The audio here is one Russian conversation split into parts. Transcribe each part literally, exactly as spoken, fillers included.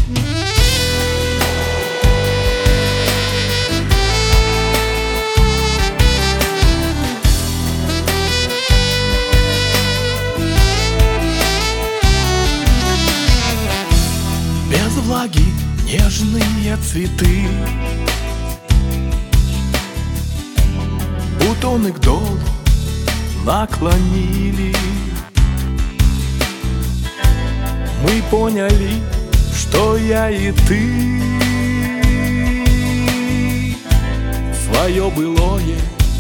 Без влаги нежные цветы, бутоны к долу наклонили. Мы поняли, что я и ты свое былое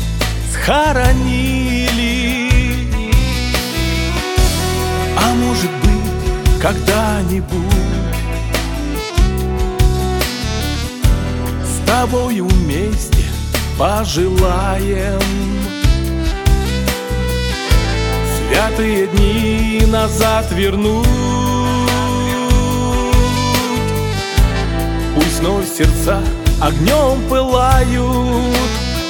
схоронили. А может быть, когда-нибудь с тобою вместе пожелаем святые дни назад вернуть. Пусть вновь сердца огнем пылают,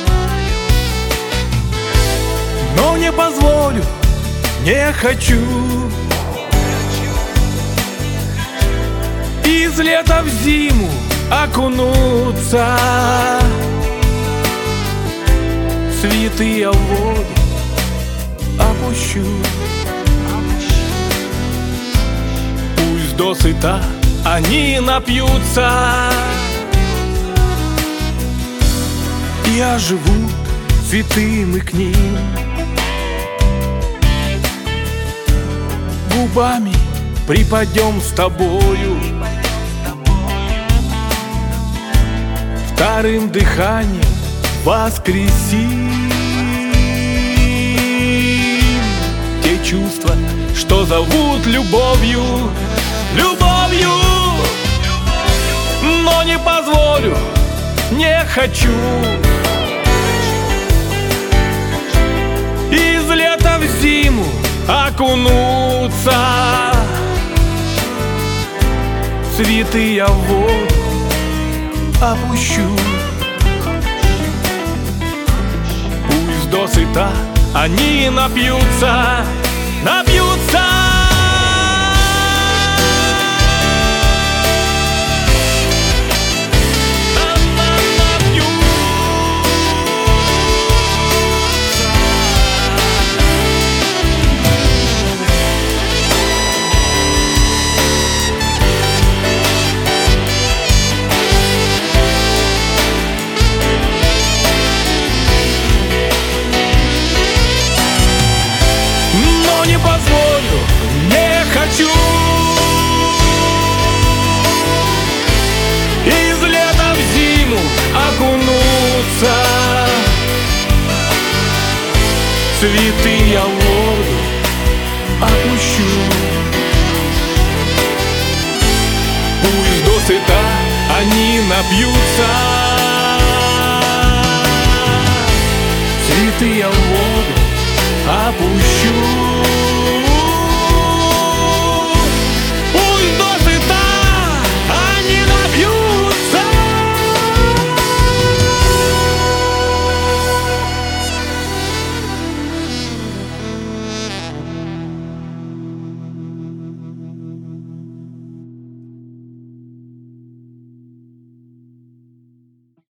но не позволю, не хочу из лета в зиму окунуться, цветы я в воду опущу. Пусть досыта они напьются и оживут цветы мы к ним. Губами припадем с тобою, вторым дыханием воскресим те чувства, что зовут любовью, любовью. Но не позволю, не хочу из лета в зиму окунуться, цветы я в воду опущу. Пусть досыта они напьются, напьются. Не позволю, не хочу из лета в зиму окунуться, цветы я в воду опущу. Пусть досыта они напьются.